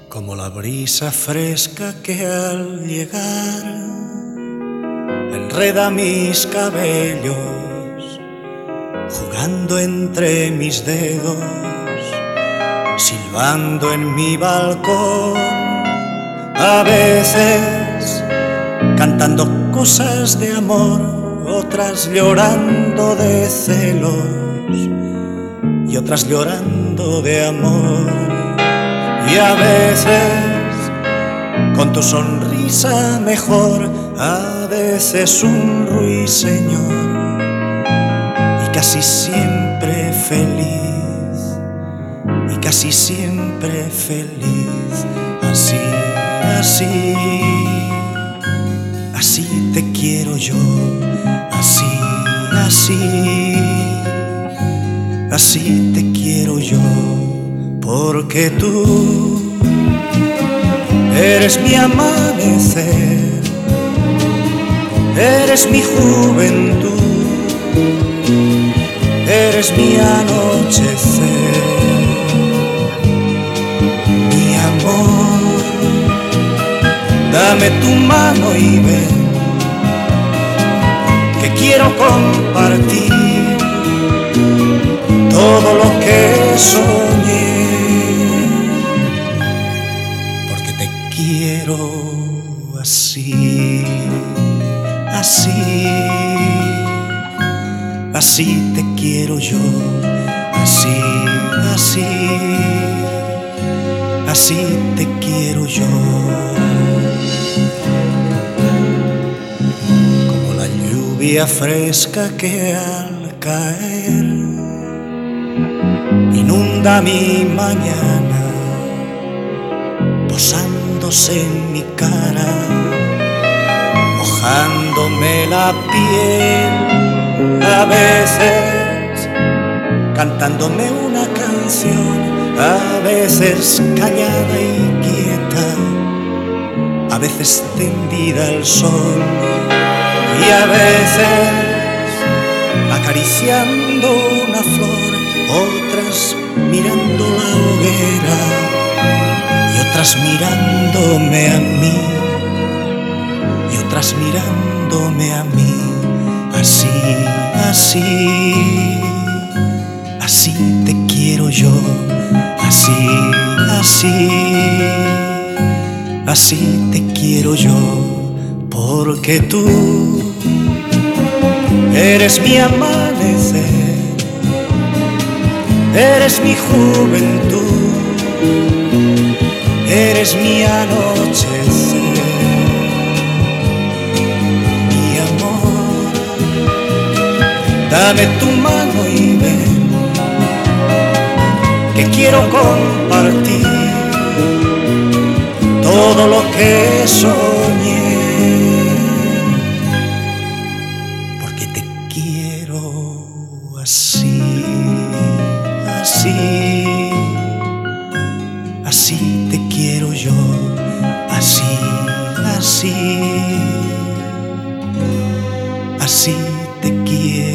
como la brisa fresca que al llegar enreda mis cabellos, jugando entre mis dedos, silbando en mi balcón, a veces cantando cosas de amor, otras llorando de celos y otras llorando de amor. Y a veces con tu sonrisa mejor, a veces un ruiseñor, y casi siempre feliz, y casi siempre feliz. Así, así, así te quiero yo, así, así, así te quiero yo. Porque tú eres mi amanecer, eres mi juventud, eres mi anochecer, mi amor. Dame tu mano y ven, que quiero compartir todo lo que soñé. Quiero así, así, así te quiero yo, así, así, así te quiero yo. Como la lluvia fresca que al caer inunda mi mañana, posándose en mi cara, mojándome la piel, a veces cantándome una canción, a veces callada y quieta, a veces tendida al sol, y a veces acariciando una flor, otras mirando la hoguera, otras mirándome a mí, y otras mirándome a mí. Así, así, así te quiero yo, así, así, así te quiero yo. Porque tú eres mi amanecer, eres mi juventud, eres mi anochecer, mi amor. Dame tu mano y ven, que quiero compartir todo lo que soñé. Porque te quiero así, así, así te quiero yo, así, así, así te quiero.